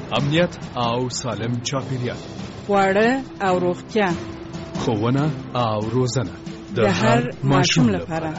امنیت او سالم چاپیریال، خواړه او روغتیا، ښوونه او روزنه د هر ماشوم لپاره.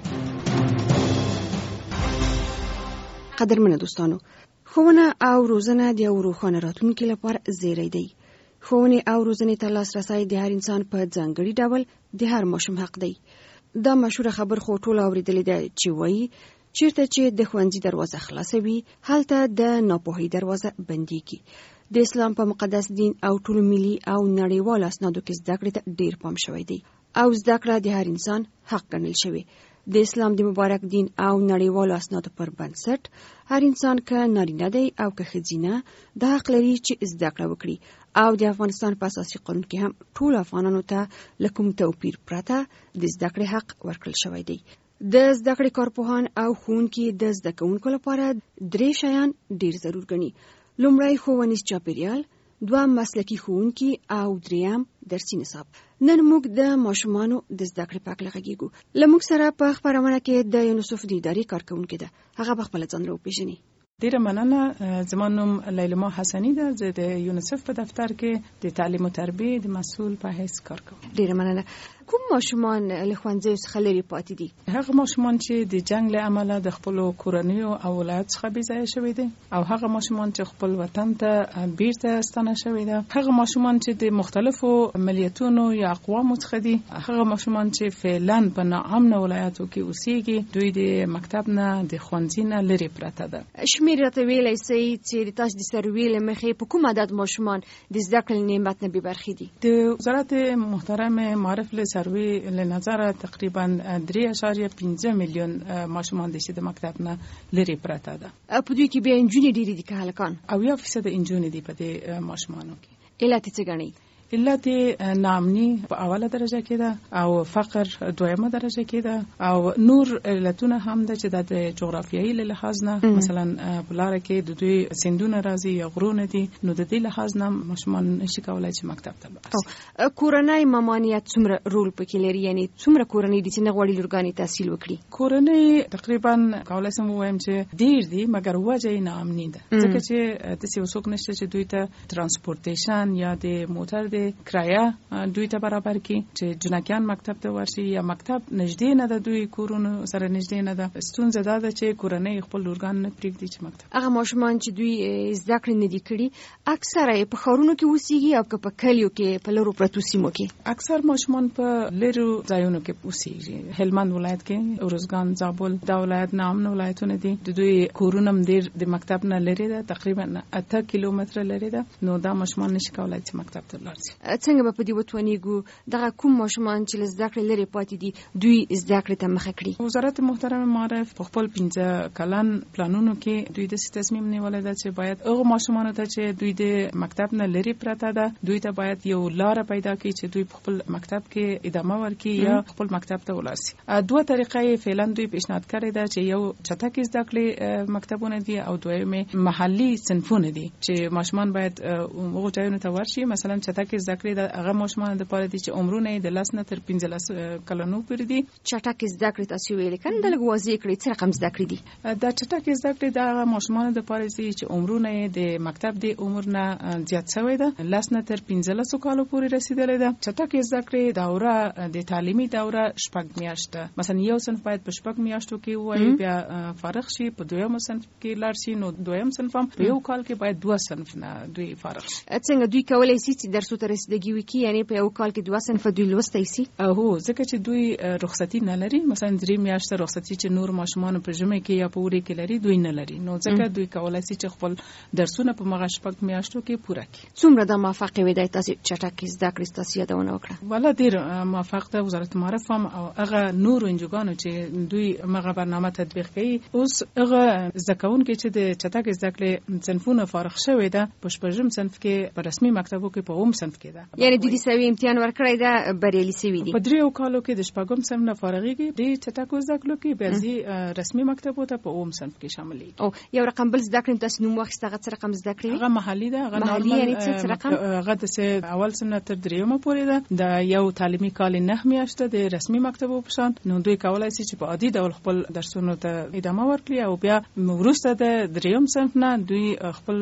قدرمنو دوستانو، ښوونه او روزنه د یو روښانه راتلونکي لپاره زیری دی. ښوونې او روزنې ته لاسرسی د هر انسان په ځانګړي ډول د هر ماشوم حق دی. دا مشهوره خبر خو ټول اوریدلې ده چې وایي چیرته چې د ښوونځي دروازه خلاصه وي هلته د ناپوهۍ دروازه بنديږي. د اسلام په مقدس دین او ټول ملي او نړیوال اسنادو کې زده کړې ته ډیر پام شوی دی او زده کړه د هر انسان حق ګڼل شوی. د اسلام د مبارک دین او نړیوالو اسنادو پر بنسټ هر انسان که نارینه دی او که ښځینه د حق لري چې زده کړه وکړي او د افغانستان په اساسي قانون کې هم ټول افغانانو ته له کوم توپیر پرته د زده کړې حق ورکړل شوی دی. د زده کړې کارپوهان او ښوونکي د زده کوونکو لپاره 3 شیان ډیر ضرور ګڼي. لومړی ښوونیز چاپیریال، دویم مسلکي ښوونکي او دریم درسي نصاب. نن موږ د ماشومانو د زده کړې په اړه غږیږو. له موږ سره په خبرونه کې د یونیسف د ادارې کارکونکې ده. هغه به خپل ځان راوپېژني. ډیره مننه. زما نوم لیلما حسنی ده. زه د یونیسف په دفتر کې د تعلیم او تربیه د مسؤل په حیث کار کوم. ډیره مننه. کوم ماشومان له ښوونځي څخه لري پاتې دي؟ هغه ماشومان چې د جنگ له امله د خپل کورنیو او ولایت څخه بې ځایه شوي دي او هغه ماشومان چې خپل وطن ته بیرته ستنه شوي دي، هغه ماشومان چې د مختلفو ملیتونو یا اقوامو څخه دي، هغه ماشومان چې فعلا په ناامنه ولایتو کې اوسېږي، دوی د مکتب نه د ښوونځي نه لري پرته ده. شمیر راته ویلی سئ چې د تاسو د سروې له مخې په کوم عدد ماشومان د زده کړې نعمت نه بې برخې دي؟ د وزارت محترم معارف له سروې له نظره تقریبا 3.5 میلیون ماشومان دي چې د مکتب نه لري پرته ده. په دوی کې بیا نجونې ډېرې دي که هلکان؟ 80% نجونې دي په دې ماشومانو کې. علت څه ګڼئ؟ علت ناامني په اوله درجه کې ده او فقر دویمه درجه کې ده او نور علتونه هم ده چې د جغرافیایي لحاظ نه مثلا په لار کې د دوی سیندونه راځي یا غرونه دي، نو د دې لحاظ نه ماشومان نشي کولای چې مکتب ته ورسي. کورنۍ مامانیت څومره رول پکې لري؟ یعنی څومره کورنۍ دي چې نه غواړي لورګانې تحصیل وکړي؟ کورنۍ تقریبا کولای شم ووایم چې ډیر دي، مګر وجه یې ناامني ده، ځکه چې داسې وسوک نشته چې دوی ته ترانسپورټیشن یا د موټر کرایه دوی ته برابر کی چې جنکیان مکتب ته ورشي یا مکتب نږدې نه ده، دوی کورونو سره نږدې نه ده. ستونزه دا ده چې کورنۍ خپل لورګان نه پرېږدي چې مکتب. هغه ماشومان چې دوی زده کړې نه دي کړي اکثره په ښارونو کې اوسېږي او که په کلیو کې په لرو پرتو سیمو کې؟ اکثر ماشومان په لرو ځایونو کې اوسېږي. هلمند ولایت کې ارزګان، زابل دا ولایت نامنه ولایتونه دي. د دوی کورونه هم ډېر د مکتب نه لرې ده، تقریبا 8 کیلومتره لرې ده، نو دا ماشومان نشي کولای چې مکتب ته لاړ شي. څنګه به په دې وتوانیږو دغه کوم ماشومان چې له زده کړې لرې پاتې دي دوی زده کړې ته مخه کړي؟ وزارت محترم معارف په خپل 15 کلن پلانونو کې دوی د تصمیم نیولې ده چې باید هغه ماشومان ته چې دوی د مکتب نه لرې پراته ده دوی ته باید یو لار پیدا کړي چې دوی په خپل مکتب کې ادامه ورکړي یا خپل مکتب ته ولاړ شي. دوه طریقې فعلا دوی پیشنهاد کړی ده چې یو چټک زده کړې مکتبونه دي او دویمه محلي صنفونه دي چې ماشومان باید هغه ځایونو ته ورشي. مثلا چټک زده کړې د هغه ماشومان د پاره دي چې عمرونه د 10 نه تر 15 کلونو پورې دي. چټک زده کړې تاسو ویل کنه د لږ واضح کړئ څه رقم زده کړې دي؟ دا چټک زده کړې د هغه ماشومان د پاره دي چې عمرونه د مکتب د عمر نه زیات شوی ده، 10 نه تر 15 کالو پورې رسیدلې ده. چټک زده کړې دوره د تعلیمي دوره شپږ میاشته، مثلا یو صنف باید په شپږ میاشتو کې وایي بیا فارغ شي، په دویم صنف کې لاړ شي، نو دویم صنف هم په یو کال کې باید 2 صنف نه دوی فارغ شي. څنګه دوی کولای شي چې درسو ته رسیدګي وکړي؟ یعنی په یو کال کې 2 صنف دوی لوستای شي؟ هو ځکه چې دوی رخصتي نه لري، مثلا 3 میاشتې رخصتي چې نور ماشومان په ژمي کې یا په وړي کې لري دوی نه لري، نو ځکه دوی کولای شي چې خپل درسونه په مغه شپږ میاشتو کې پوره کړي. څومره د موافقه وي د تاسو چټک زده کړې تاسو یادونه وکړه؟ ولا ډیر موافق ده وزارت معارف هم او هغه نور انجوګانو چې دوی مغه برنامه تطبیق کوي. اوس هغه ځکهون کې چې د چټک زده کړې صنفونه فارغ شوی ده په شپږم صنف کې په رسمي مکتبو کې په اوم صنف صنف کې ده. یعنی دوی د سوي امتحان ورکړی دا بریالي سوي دي. په 3 کالو کې د 4 صنف نه فارغيږي، د چټکو زده کړو کې بیا رسمي مکتبو ته په 9 صنف کې شاملېږي. او یو رقم بل زده کړم تاسو نوم واخیسته، هغه څه رقم زده کړی؟ هغه محلي ده، هغه محلي یعنی څه رقم؟ هغه د اول سنه تر 3 پورې ده. د یو تعلیمي کال 9 میاشتې د رسمي مکتبو په شان. نو دوی کولای شي چې په عادي ډول خپل درسونو ته ادامه ورکړي او بیا وروسته د 3 صنف نه دوی خپل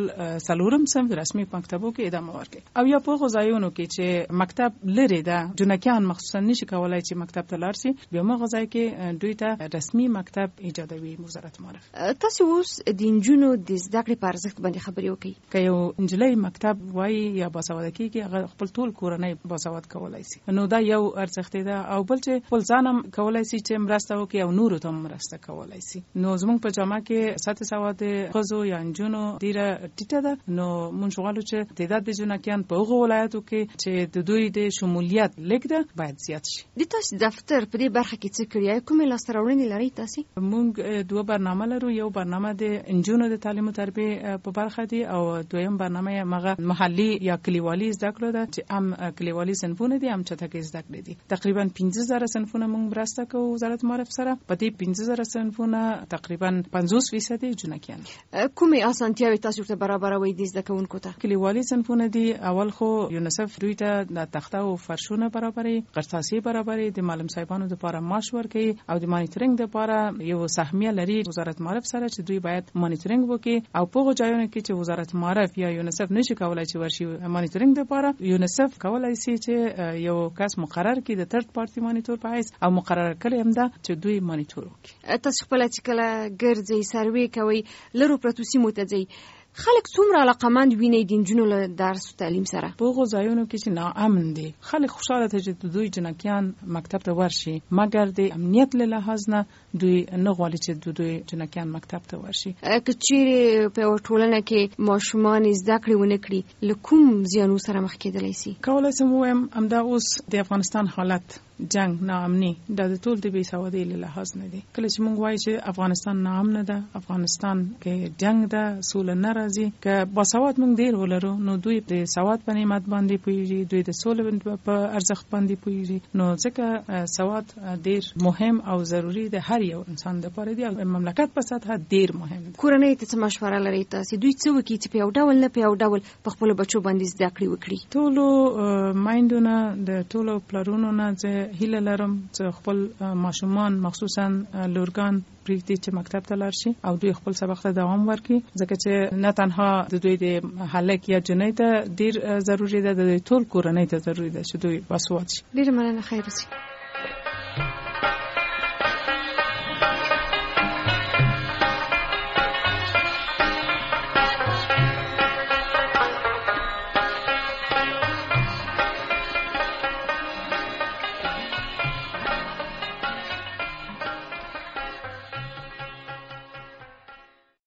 4 صنف رسمي مکتبو کې ادامه ورکړي. او یا په غځایونو کې چې مکتب لري ده، جنکیان مخصوصا نشي کولای چې مکتب ته لاړ شي، بیا موږ غځای کې دوی ته رسمي مکتب ایجادوي وزارت معرف. تاسو اوس د انجونو د زده کړې په ارزښت باندې خبرې وکړئ. که یو انجلۍ مکتب وایي یا باسواده کیږي، هغه خپل ټول کورنۍ باسواده کولای شي. نو دا یو ارزښت دی. او بل چې خپل ځانم کولای شي چې مرسته وکړي او نورو ته مرسته کولای شي. نو زموږ په جامعه کې سطح سواد خزو یا انجونو ډیره ټیټه ده. نو مونږ غواړو چې تعداد د جنکیان په هغو ولایتو کې چې د دوی د شمولیت لیک ده باید زیات شي. د تاسو دفتر په دې برخه کې څه کړی؟ کومې لاسته راوړنې لري تاسو؟ مونږ 2 برنامه لرو. یو برنامه د انجونو د تعلیم او تربیه په برخه دی او دویم برنامه مغه محلي یا کلیوالي زده کړو ده چې هم کلیوالي صنفونه دي هم چټکې زده کړې دي. تقریبا 15000 صنفونه مونږ مرسته کوو وزارت معرف سره. په دې 15000 صنفونه تقریبا 50% جنکیان. کومې اسانتیاوې تاسو ته برابروي دي زده کوونکو ته؟ کلیوالي صنفونه دي. اول خو یونیسف دوی ته د تخته او فرشونه برابري، قرطاسي برابري، د معلم صاحبانو لپاره معاش ورکوي او د مانیټرینګ لپاره یو سهمیه لري وزارت معرف سره چې دوی باید مانیټرینګ وکړي. او په ځایونو کې چې وزارت معرف یا یونیسف نشي کولای چې ورشي مانیټرینګ لپاره، یونیسف کولای شي چې یو کس مقرر کړي د تھرد پارټي مانیټور په حیث او مقرر کړي هم ده چې دوی مانیټور وکړي. تاسو خپل چې کله ګرځي سروي کوي لرو پرتو سیمو ته ځي، خلک څومره علاقمند ویني د نجونو له درس او تعلیم سره؟ په هغو ځایونو کې چې ناامن دي خلک خوشاله ته چې دوی جنکیان مکتب ته ورشي، مګر د امنیت له لحاظ نه دوی نه غواړي چې دوی جنکیان مکتب ته ورشي. که چیرې په ټولنه کې ماشومان زده کړې ونه کړي، له کوم زیانو سره مخ کېدلی شي؟ کولای شم ووایم همدا اوس د افغانستان حالت، جنگ، ناامني، دا د ټول د بې سوادۍ له لحاظ نه دي. کله چې موږ وایو چې افغانستان ناامنه ده، افغانستان کې جنگ ده، سوله نه راځي، که باسواد موږ ډیر ولرو نو دوی د سواد په نعمت باندې پوهیږي، دوی د سولې په ارزښت باندې پوهیږي. نو ځکه سواد ډیر مهم او ضروری دی هر یو انسان لپاره دی او مملکت په سطح ډیر مهم دی. کورنۍ ته څه مشوره لري تاسو؟ دوی څه وکړي چې په یو ډول نه په یو ډول په خپل بچو باندې زده کړې وکړي؟ ټولو مایندونه د ټولو پلرونو نه هیله لرم چې خپل ماشومان مخصوصا لورګان پریږدي چې مکتب ته لاړ شي او دوی خپل سبق ته دوام ورکړي، ځکه چې نه تنها د دوی د هلک یا جنۍ ته ډیر ضروری ده، د ټول کورنۍ ته ضروری ده چې دوی باسواده شي. ډیر مننه، خیر اوسئ.